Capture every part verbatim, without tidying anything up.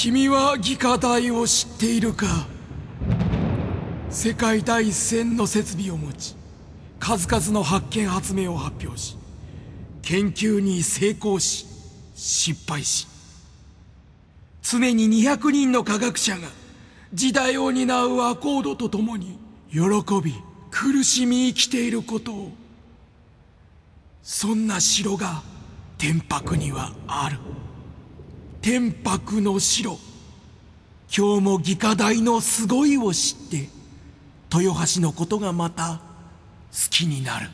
君は技科大を知っているか。世界第一線の設備を持ち、数々の発見発明を発表し、研究に成功し失敗し、常ににひゃくにんの科学者が時代を担うアコードとともに喜び苦しみ生きていることを。そんな城が天白にはある。天白の城。今日も技科大のすごいを知って豊橋のことがまた好きになる。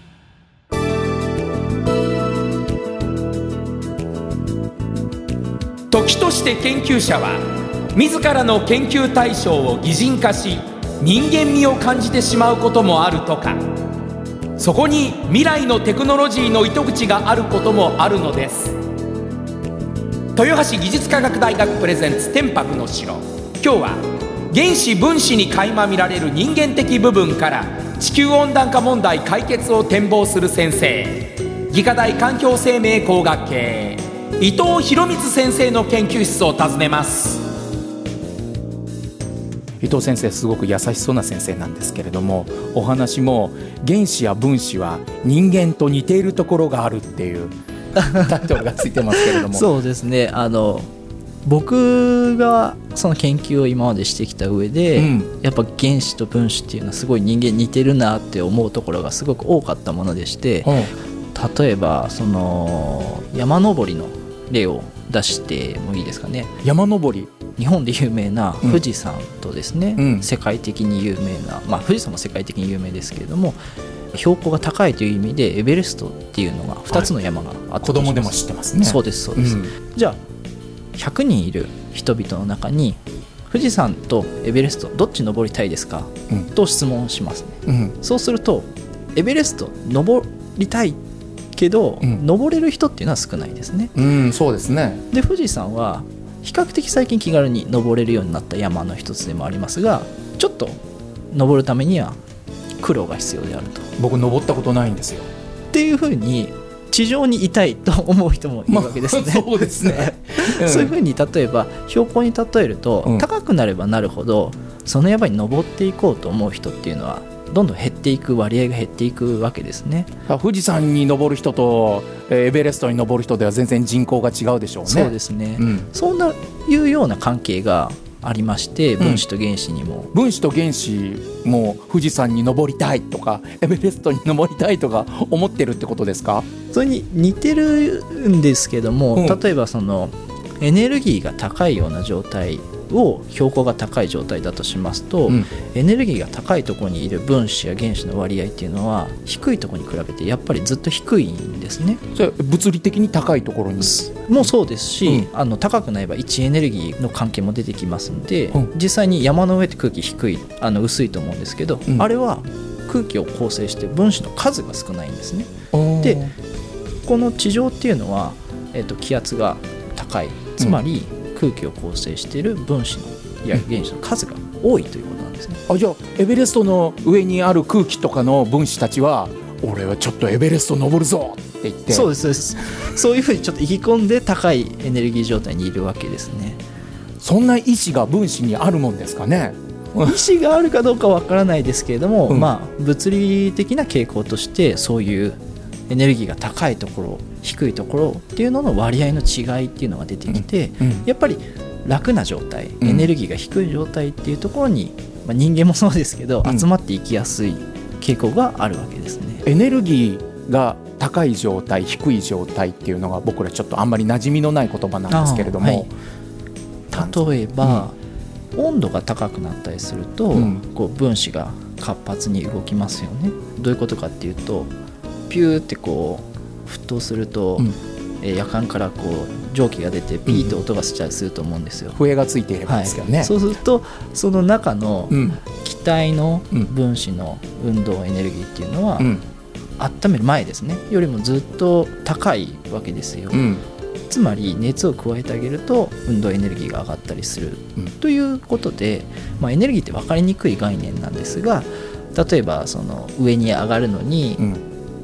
時として研究者は自らの研究対象を擬人化し、人間味を感じてしまうこともあるとか。そこに未来のテクノロジーの糸口があることもあるのです。豊橋技術科学大学プレゼンツ天白の城。今日は原子分子に垣間見られる人間的部分から地球温暖化問題解決を展望する先生、技科大環境生命工学系伊藤博光先生の研究室を訪ねます。 伊藤先生、すごく優しそうな先生なんですけれども、お話も原子や分子は人間と似ているところがあるっていうタイトルがついてますけれどもそうですね、あの僕がその研究を今までしてきた上で、うん、やっぱ原子と分子っていうのはすごい人間似てるなって思うところがすごく多かったものでして、うん、例えばその山登りの例を出してもいいですかね。 山登り、 日本で有名な富士山とですね、うん、世界的に有名な、まあ、富士山も世界的に有名ですけれども、標高が高いという意味でエベレストっていうのがふたつの山があったとします。 子供でも知ってますね。 そうですそうです、うん、じゃあひゃくにんいる人々の中に富士山とエベレストどっち登りたいですか、うん、と質問しますね、うん、そうするとエベレスト登りたいけど、うん、登れる人っていうのは少ないですね、 うん、そうですね。 で富士山は比較的最近気軽に登れるようになった山の一つでもありますが、ちょっと登るためには苦労が必要であると。 僕登ったことないんですよっていうふうに地上にいたいと思う人もいるわけですね、 まあ、そうですね、 うん、そういうふうに例えば標高に例えると、うん、高くなればなるほどその山に登っていこうと思う人っていうのはどんどん減っていく、割合が減っていくわけですね。 富士山に登る人とエベレストに登る人では全然人口が違うでしょうね。 そうですね、うん、そんないうような関係がありまして、分子と原子にも、 うん、分子と原子も富士山に登りたいとかエベレストに登りたいとか思ってるってことですか？ それに似てるんですけども、うん、例えばそのエネルギーが高いような状態を標高が高い状態だとしますと、うん、エネルギーが高いところにいる分子や原子の割合っていうのは低いところに比べてやっぱりずっと低いんですね。 それ物理的に高いところにもそうですし、うん、あの高くなれば位置エネルギーの関係も出てきますので、うん、実際に山の上って空気低い、あの薄いと思うんですけど、うん、あれは空気を構成して分子の数が少ないんですね。でこの地上っていうのは、えーと、気圧が高い、つまり、うん空気を構成している分子のや原子の数が多いということなんですね。 あ、じゃあエベレストの上にある空気とかの分子たちは俺はちょっとエベレスト登るぞって言って、 そうですそうです、そういうふうにちょっと意気込んで高いエネルギー状態にいるわけですね。 そんな意志が分子にあるもんですかね？ 意志があるかどうかわからないですけれども、うん、まあ物理的な傾向としてそういうエネルギーが高いところ低いところっていうのの割合の違いっていうのが出てきて、うんうん、やっぱり楽な状態、エネルギーが低い状態っていうところに、まあ、人間もそうですけど、うん、集まっていきやすい傾向があるわけですね。 エネルギーが高い状態低い状態っていうのが僕らちょっとあんまり馴染みのない言葉なんですけれども、はい、 例えば、うん、温度が高くなったりすると、うん、こう分子が活発に動きますよね。どういうことかっていうとピューってこう沸騰すると、うんえー、夜間からこう蒸気が出てピーッと音がしたりすると思うんですよ、 うん、笛がついていればですけどね、 はい、そうするとその中の気体の分子の運動エネルギーっていうのは、うん、温める前ですねよりもずっと高いわけですよ、うん、つまり熱を加えてあげると運動エネルギーが上がったりする、うん、ということで、まあ、エネルギーって分かりにくい概念なんですが、例えばその上に上がるのに、うん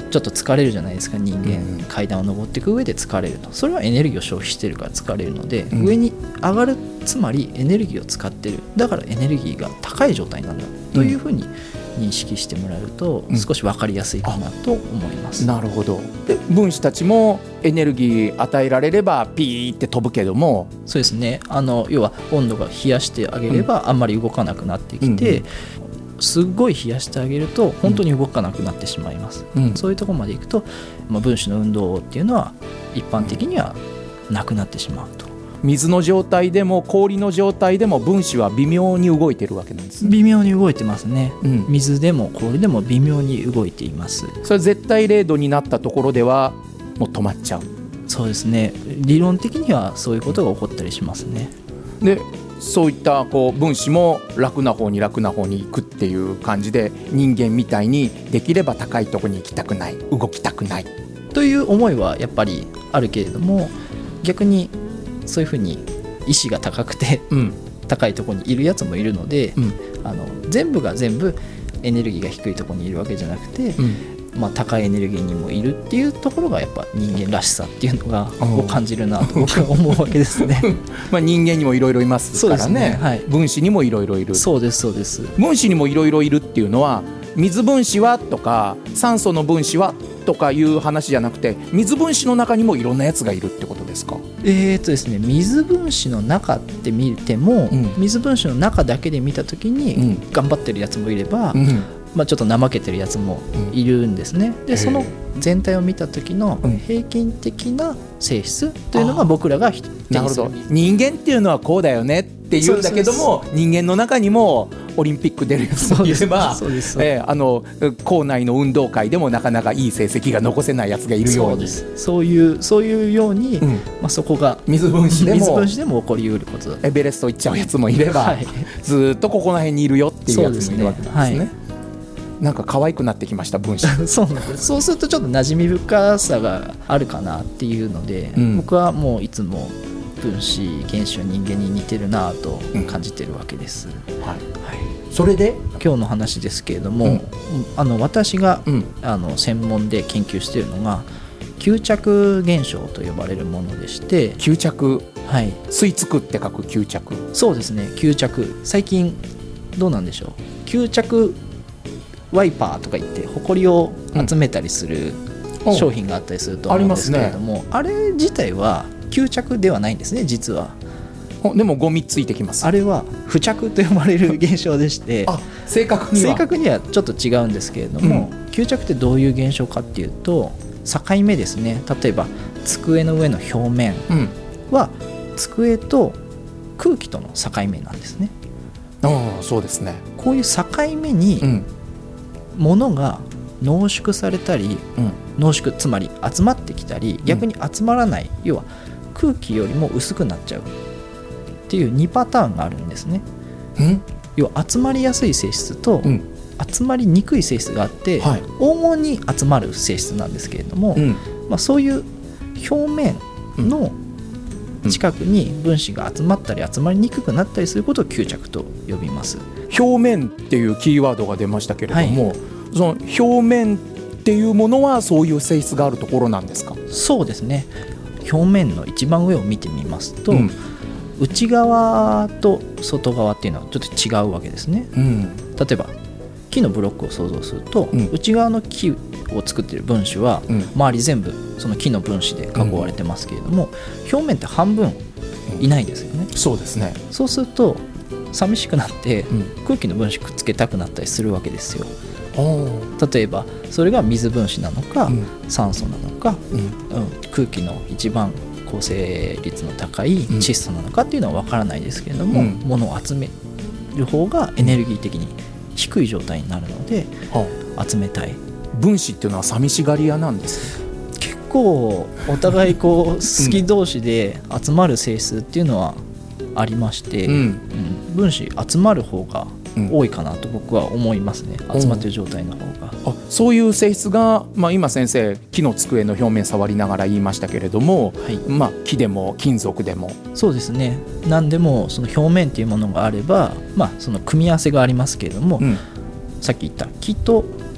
ちょっと疲れるじゃないですか人間、 うん、 階段を上っていく上で疲れると、それはエネルギーを消費してるから疲れるので、 うん、 上に上がる、つまりエネルギーを使ってる、だからエネルギーが高い状態なんだというふうに認識してもらえると少し分かりやすいかなと思います、 うん、なるほど。で分子たちもエネルギー与えられればピーって飛ぶけども、 そうですね、あの要は温度が冷やしてあげればあんまり動かなくなってきて、うんうん、すっごい冷やしてあげると本当に動かなくなってしまいます、うん、そういうところまでいくと、まあ、分子の運動っていうのは一般的にはなくなってしまうと。 水の状態でも氷の状態でも分子は微妙に動いてるわけなんですね。 微妙に動いてますね、うん、水でも氷でも微妙に動いています。 それ絶対零度になったところではもう止まっちゃう。 そうですね、理論的にはそういうことが起こったりしますね。 でそういったこう分子も楽な方に楽な方に行くっていう感じで、人間みたいにできれば高いところに行きたくない、動きたくないという思いはやっぱりあるけれども、逆にそういうふうに意志が高くて、うん、高いところにいるやつもいるので、うん、あの全部が全部エネルギーが低いところにいるわけじゃなくて、うんまあ、高いエネルギーにもいるっていうところがやっぱ人間らしさっていうのがを感じるなと僕は思うわけですねまあ人間にもいろいろいますから ね, ね、はい、 分子にもいろいろいる。 そうですそうです。 分子にもいろいろいるっていうのは、水分子はとか酸素の分子はとかいう話じゃなくて、水分子の中にもいろんなやつがいるってことですか？ えーとですね、水分子の中って見ても、うん、水分子の中だけで見たときに頑張ってるやつもいれば、うんまあ、ちょっと怠けてるやつもいるんですね。でその全体を見た時の平均的な性質というのが僕らが手にする。 なるほど。人間っていうのはこうだよねっていうんだけども、人間の中にもオリンピック出るやつもいれば、えー、あの校内の運動会でもなかなかいい成績が残せないやつがいるように、 そうです。そういうそういうように、うんまあ、そこが水分子でも水分子でも起こりうることだ。 エベレスト行っちゃうやつもいれば、はい、ずっとここら辺にいるよっていうやつもいるわけなんですね。なんか可愛くなってきました分子そうなんです。そうするとちょっと馴染み深さがあるかなっていうので、うん、僕はもういつも分子原子は人間に似てるなと感じてるわけです、うんはいはい、 それで今日の話ですけれども、うん、あの私が、うん、あの専門で研究しているのが吸着現象と呼ばれるものでして。 吸着、 はい、 吸い付くって書く吸着。 そうですね、吸着。最近どうなんでしょう、吸着ワイパーとか言ってホコリを集めたりする商品があったりすると思うんですけれども、 あ, あれ自体は吸着ではないんですね実は。 でもゴミついてきます。 あれは付着と呼ばれる現象でしてあ正確には正確にはちょっと違うんですけれども、うん、吸着ってどういう現象かっていうと、境目ですね。例えば机の上の表面は、うん、机と空気との境目なんですね。 ああそうですね。 こういう境目に、うん物が濃縮されたり、うん、濃縮つまり集まってきたり逆に集まらない、うん、要は空気よりも薄くなっちゃうっていうにパターンがあるんですね、うん、要は集まりやすい性質と、うん、集まりにくい性質があって、はい、黄金に集まる性質なんですけれども、うんまあ、そういう表面の近くに分子が集まったり集まりにくくなったりすることを吸着と呼びます。 表面っていうキーワードが出ましたけれども、はい、その表面っていうものはそういう性質があるところなんですか？ そうですね。表面の一番上を見てみますと、うん、内側と外側っていうのはちょっと違うわけですね、うん、例えば木のブロックを想像すると、うん、内側の木を作っている分子は、うん、周り全部その木の分子で囲われてますけれども、うん、表面って半分いないですよね、 うん、そうですね。 そうすると寂しくなって空気の分子くっつけたくなったりするわけですよ。例えばそれが水分子なのか、うん、酸素なのか、うんうん、空気の一番構成率の高い窒素なのかっていうのは分からないですけれども、うん、物を集める方がエネルギー的に低い状態になるので、うん、集めたい。 分子っていうのは寂しがり屋なんですね。 結構お互いこう好き同士で集まる性質っていうのはありまして、うんうん、分子集まる方が多いかなと僕は思いますね、うん、集まってる状態の方が。 あそういう性質が、まあ、今先生木の机の表面触りながら言いましたけれども、はいまあ、木でも金属でもそうですね。何でもその表面というものがあれば、まあ、その組み合わせがありますけれども、うん、さっき言った木と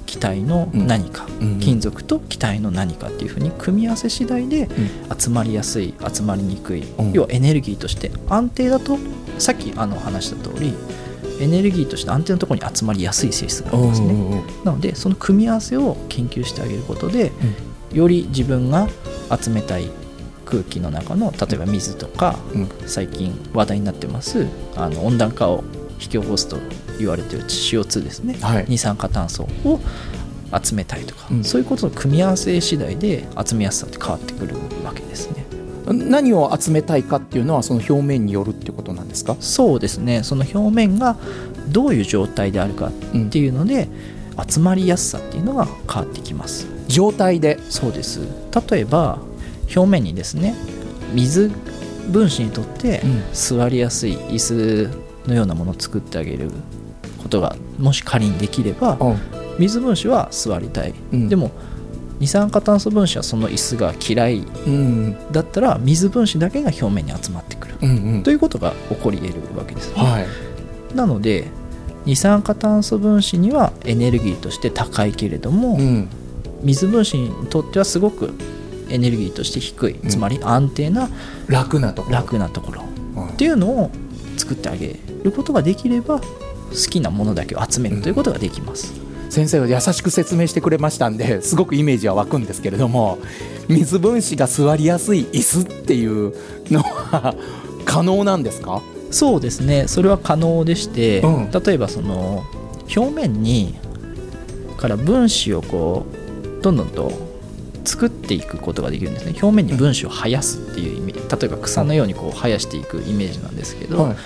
気体の何か、うん、金属と気体の何かっていうふうに組み合わせ次第で集まりやすい、集まりにくい、うん、要はエネルギーとして安定だと、さっきあの話した通りエネルギーとして安定のところに集まりやすい性質がありますね。なのでその組み合わせを研究してあげることで、うん、より自分が集めたい空気の中の例えば水とか、うん、最近話題になってますあの温暖化を引き起こすと言われている シーオーツー ですね、はい、二酸化炭素を集めたいとか、うん、そういうことの組み合わせ次第で集めやすさって変わってくるわけですね。 何を集めたいかっていうのはその表面によるっていうことなんですか？ そうですね、その表面がどういう状態であるかっていうので、うん、集まりやすさっていうのが変わってきます。 状態で？ そうです。例えば表面にですね、水分子にとって座りやすい椅子のようなものを作ってあげることがもし仮にできれば、うん、水分子は座りたい、うん、でも二酸化炭素分子はその椅子が嫌いだったら水分子だけが表面に集まってくる、うんうん、ということが起こり得るわけですね、はい、なので二酸化炭素分子にはエネルギーとして高いけれども、うん、水分子にとってはすごくエネルギーとして低い、うん、つまり安定な楽なところ、 楽なところっていうのを作ってあげることができれば好きなものだけを集めるということができます、 うん、先生は優しく説明してくれましたんですごくイメージは湧くんですけれども、水分子が座りやすい椅子っていうのは可能なんですか？ そうですね、それは可能でして、うん、例えばその表面にから分子をこうどんどんと作っていくことができるんですね。表面に分子を生やすっていうイメージ、例えば草のようにこう生やしていくイメージなんですけど、はい、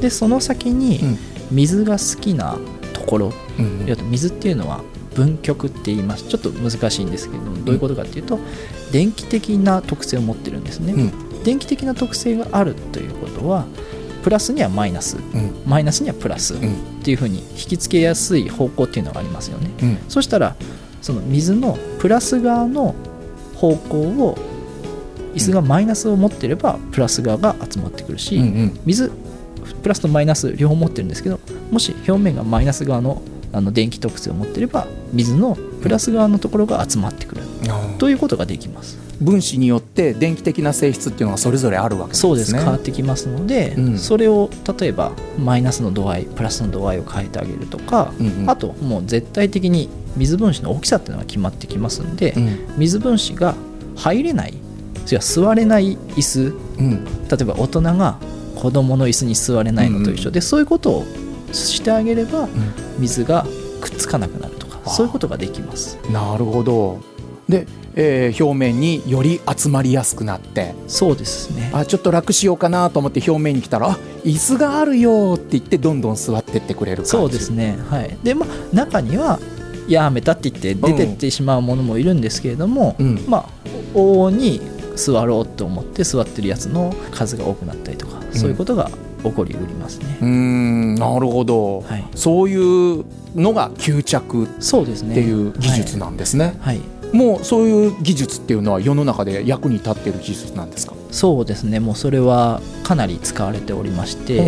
でその先に水が好きなところ、うん、水っていうのは分極って言います。ちょっと難しいんですけども、どういうことかっていうと電気的な特性を持ってるんですね、うん、電気的な特性があるということはプラスにはマイナス、うん、マイナスにはプラスっていうふうに引きつけやすい方向っていうのがありますよね、うん、そしたらその水のプラス側の方向を椅子がマイナスを持っていればプラス側が集まってくるし、うんうん、水プラスとマイナス両方持ってるんですけど、もし表面がマイナス側のあの電気特性を持っていれば水のプラス側のところが集まってくる、うん、ということができます。 分子によって電気的な性質っていうのがそれぞれあるわけですね。 そうです、変わってきますので、うん、それを例えばマイナスの度合いプラスの度合いを変えてあげるとか、うんうん、あともう絶対的に水分子の大きさっていうのが決まってきますので、うん、水分子が入れない、それは座れない椅子、うん、例えば大人が子供の椅子に座れないのと一緒で、うんうん、そういうことをしてあげれば、うん、水がくっつかなくなるとか、そういうことができます。 なるほど。で、えー、表面により集まりやすくなって、 そうですね、 あちょっと楽しようかなと思って表面に来たら、あ椅子があるよって言ってどんどん座ってってくれる感じ。 そうですね、はい。で、まあ、中にはやめたって言って出てってしまうものもいるんですけれども、うん、まあ往々に座ろうと思って座ってるやつの数が多くなったりとか、うん、そういうことが起こりうりますね。 うーん、なるほど、はい、そういうのが吸着っていう技術なんですね。はいはい、もうそういう技術っていうのは世の中で役に立っている技術なんですか？ そうですね、もうそれはかなり使われておりまして、うん、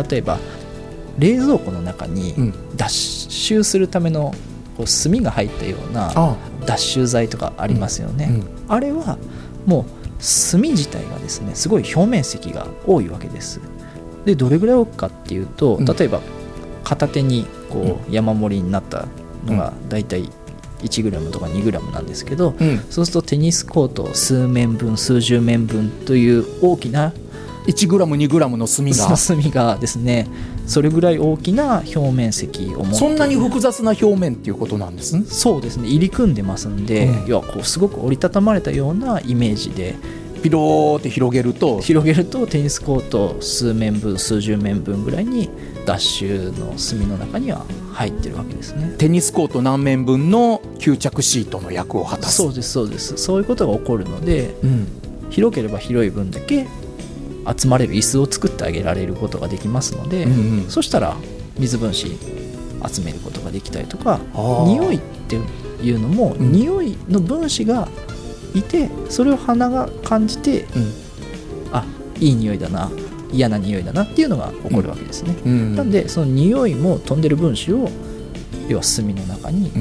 例えば冷蔵庫の中に脱臭するためのこう炭が入ったような脱臭剤とかありますよね、うんうん、あれはもう炭自体がですねすごい表面積が多いわけです。でどれぐらい多くかっていうと、例えば片手にこう山盛りになったのがだいたいいちグラムとかにグラムなんですけど、うん、そうするとテニスコート数面分数十面分という大きないちグラムにグラムの炭が炭がですね、それぐらい大きな表面積を持っている。 そんなに複雑な表面っていうことなんですね。 そうですね、入り組んでますんで、うん、いやこうすごく折りたたまれたようなイメージでピローって広げると広げるとテニスコート数面分数十面分ぐらいに脱臭の炭の中には入ってるわけですね。 テニスコート何面分の吸着シートの役を果たす。 そうですそうです、そういうことが起こるので、うん、広ければ広い分だけ集まれる椅子を作ってあげられることができますので、うんうん、そしたら水分子集めることができたりとか、匂いっていうのも、うん、匂いの分子がいてそれを鼻が感じて、うん、あいい匂いだな嫌な匂いだなっていうのが起こるわけですね、うんうん、なんでその匂いも飛んでる分子を要は炭の中に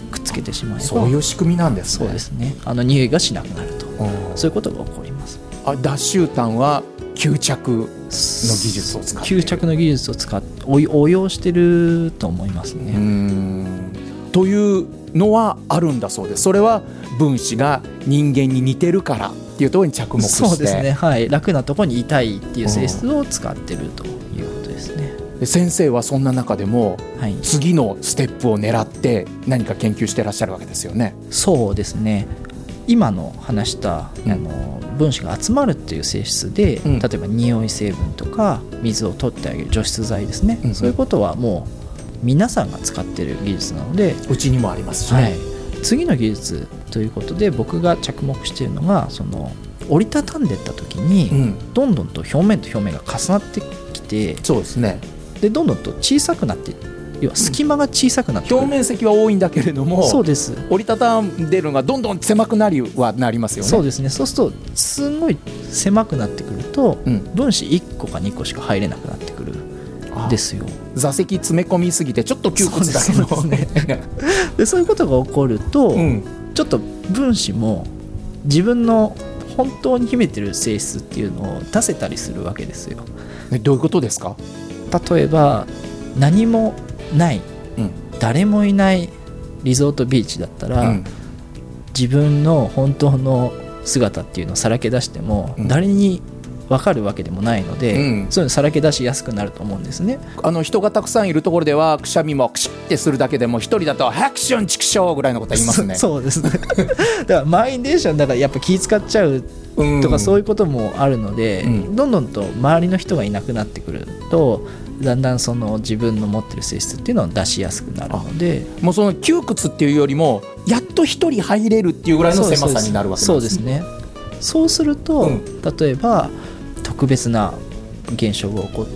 くっつけてしまえば、 そういう仕組みなんですね。 そうですね、あの匂いがしなくなると、そういうことが起こります。 あ、脱臭炭は吸着の技術を使って吸着の技術を使って応用してると思いますね。 うーんというのはあるんだそうです。それは分子が人間に似てるからっていうところに着目して、 そうですね、はい、楽なところにいたいっていう性質を使ってるということですね。 で先生はそんな中でも、 はい、 次のステップを狙って何か研究してらっしゃるわけですよね。 そうですね、今の話した、うん、あの分子が集まるっていう性質で、うん、例えば匂い成分とか水を取ってあげる除湿剤ですね、うんうん、そういうことはもう皆さんが使っている技術なので、 うちにもありますしね、はい、 次の技術ということで僕が着目しているのが、その折りたたんでいった時に、うん、どんどんと表面と表面が重なってきて、 そうですね、 でどんどんと小さくなっている、要は隙間が小さくなってくる、 表面積は多いんだけれども、 そうです、 折りたたんでるのがどんどん狭くなりはなりますよね。 そうですね、そうするとすごい狭くなってくると、うん、分子いっこかにこしか入れなくなってくるんですよ。 座席詰め込みすぎてちょっと窮屈だけど、 そうですねでそういうことが起こると、うん、ちょっと分子も自分の本当に秘めてる性質っていうのを出せたりするわけですよ。 え、どういうことですか？ 例えば何もない、うん、誰もいないリゾートビーチだったら、うん、自分の本当の姿っていうのをさらけ出しても、うん、誰に分かるわけでもないので、うん、そういうのさらけ出しやすくなると思うんですね。 あの人がたくさんいるところではくしゃみもクシッてするだけでも、一人だとハクションチクショーぐらいのことは言いますね。 そ, そうですねだから満員電車だからやっぱ気使っちゃうとか、そういうこともあるので、うん、どんどんと周りの人がいなくなってくると、だんだんその自分の持ってる性質っていうのを出しやすくなるので、 もうその窮屈っていうよりもやっと一人入れるっていうぐらいの狭さになるわけですね。 そうですね。そうすると、うん、例えば特別な現象が起こって、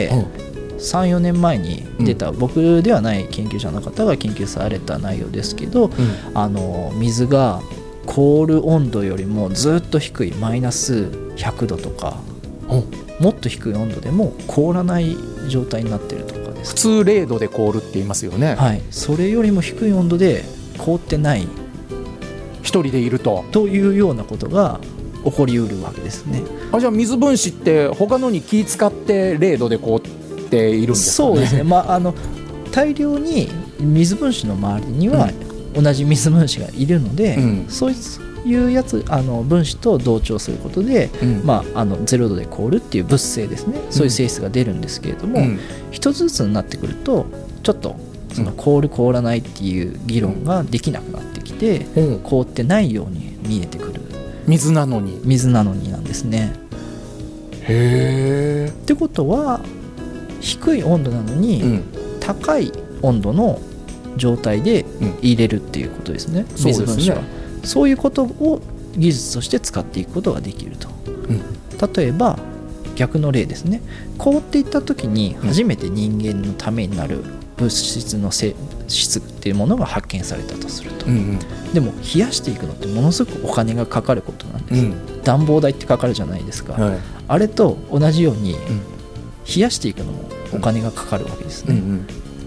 うん、さん、よねんまえに出た、うん、僕ではない研究者の方が研究された内容ですけど、うん、あの水が凍る温度よりもずっと低いマイナスひゃくどとか、もっと低い温度でも凍らない状態になっているとかです。 普通れいどで凍るって言いますよね。 はい、それよりも低い温度で凍ってない一人でいるとというようなことが起こりうるわけですね。 あ、じゃあ水分子って他のに気使ってれいどで凍っているんですかね。 そうですね、まあ、あの大量に水分子の周りには同じ水分子がいるので、うん、そういうやつあの分子と同調することで、うん、まあ、あのゼロどで凍るっていう物性ですね、そういう性質が出るんですけれども、うん、一つずつになってくるとちょっとその凍る凍らないっていう議論ができなくなってきて、うん、凍ってないように見えてくる。 水なのに水なのになんですね。 へー。 ってことは低い温度なのに、うん、高い温度の状態で入れるっていうことですね、うん、水分子は。そうですね。そういうことを技術として使っていくことができると、うん、例えば逆の例ですね。凍っていった時に初めて人間のためになる物質の性質っていうものが発見されたとすると、うんうん、でも冷やしていくのってものすごくお金がかかることなんです、うん、暖房代ってかかるじゃないですか、はい、あれと同じように、うん、冷やしていくのもお金がかかるわけですね、うんうん、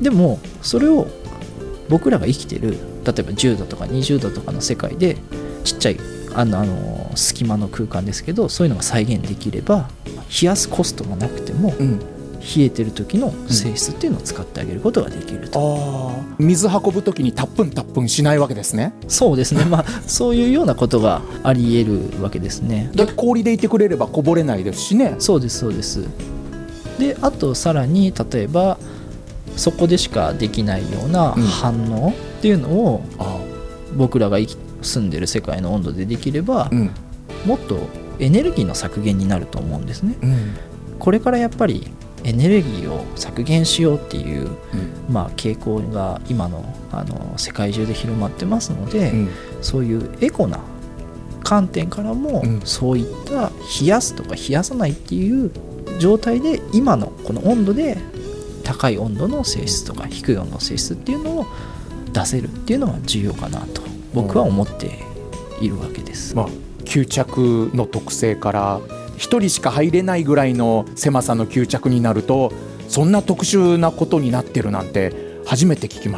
でもそれを僕らが生きてる例えばじゅうどとかにじゅうどとかの世界でちっちゃいあのあの隙間の空間ですけど、そういうのが再現できれば冷やすコストがなくても、うん、冷えてる時の性質っていうのを使ってあげることができると、うん、あ水運ぶ時にタップンタップンしないわけですね。 そうですね、まあ、そういうようなことがあり得るわけですね。 だって氷でいてくれればこぼれないですしね。 そうですそうです。であとさらに例えばそこでしかできないような反応っていうのを、うん、僕らが生き住んでる世界の温度でできれば、うん、もっとエネルギーの削減になると思うんですね、うん、これからやっぱりエネルギーを削減しようっていう、うんまあ、傾向が今 の, あの世界中で広まってますので、うん、そういうエコな観点からも、うん、そういった冷やすとか冷やさないっていう状態で今のこの温度で高い温度の性質とか低い温度の性質っていうのを出せるっていうのが重要かなと僕は思っているわけです、 まあ、吸着の特性からひとりしか入れないぐらいの狭さの吸着になるとそんな特殊なことになってるなんて初めて聞きました。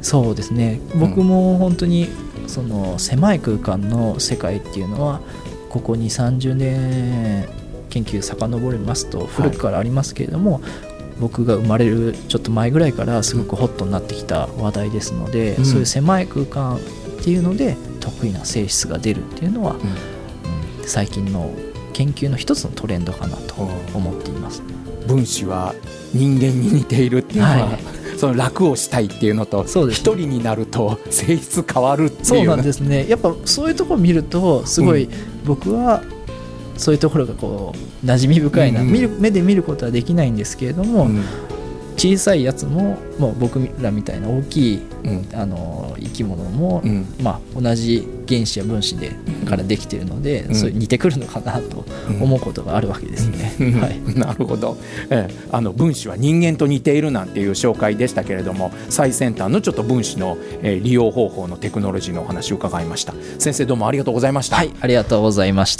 そうですね、僕も本当にその狭い空間の世界っていうのはここにじゅうさんじゅうねん研究遡りますと古くからありますけれども、はい、僕が生まれるちょっと前ぐらいからすごくホットになってきた話題ですので、うん、そういう狭い空間っていうので得意な性質が出るっていうのは、うんうん、最近の研究の一つのトレンドかなと思っています。 分子は人間に似ているっていうのは、はい、その楽をしたいっていうのと一人になると性質変わるっていう。 そうなんですね。やっぱそういうところを見るとすごい僕はそういうところがこう馴染み深いな、うんうん、見る目で見ることはできないんですけれども、うん、小さいやつも、もう僕らみたいな大きい、うん、あの生き物も、うんまあ、同じ原子や分子でからできているので、うん、そういう似てくるのかなと思うことがあるわけですね、 うんはい、 なるほど、ええ、あの分子は人間と似ているなんていう紹介でしたけれども、最先端のちょっと分子の、えー、利用方法のテクノロジーのお話を伺いました。先生どうもありがとうございました。 はい、ありがとうございました。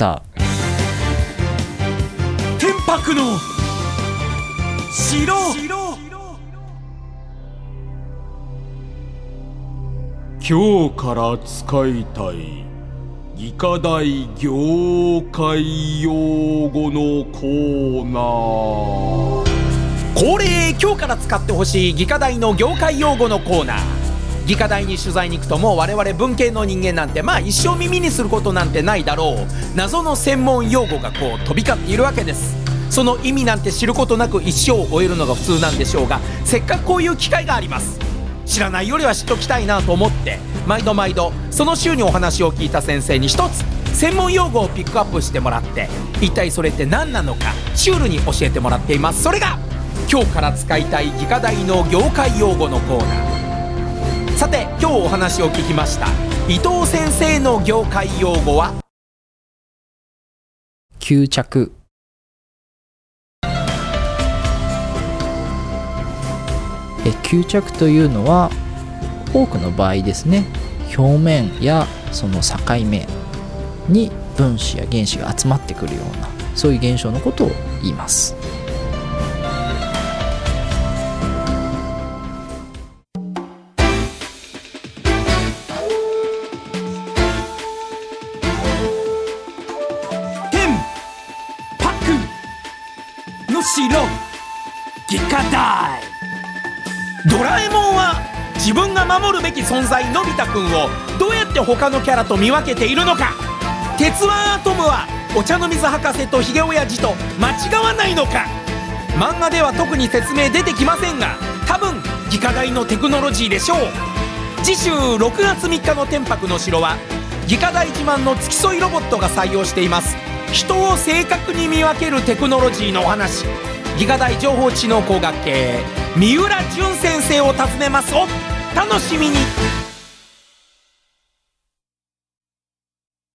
天白の城。今日から使いたい技科大業界用語のコーナー。 恒例、今日から使ってほしい技科大の業界用語のコーナー。技科大に取材に行くと、もう我々文系の人間なんてまあ一生耳にすることなんてないだろう謎の専門用語がこう飛び交っているわけです。その意味なんて知ることなく一生を終えるのが普通なんでしょうが、せっかくこういう機会があります。知らないよりは知っときたいなと思って毎度毎度その週にお話を聞いた先生に一つ専門用語をピックアップしてもらって、一体それって何なのかシュールに教えてもらっています。それが今日から使いたい技科大の業界用語のコーナー。さて今日お話を聞きました伊藤先生の業界用語は吸着。え吸着というのは多くの場合ですね、表面やその境目に分子や原子が集まってくるような、そういう現象のことを言います。 天白の城技科大。 ドラえもんは自分が守るべき存在のび太くんをどうやって他のキャラと見分けているのか。鉄腕アトムはお茶の水博士とひげおやじと間違わないのか。漫画では特に説明出てきませんが、多分技科大のテクノロジーでしょう。次週ろくがつみっかの天白の城は技科大自慢の付き添いロボットが採用しています人を正確に見分けるテクノロジーのお話。技科大情報知能工学系三浦淳先生を訪ねます。お楽しみに。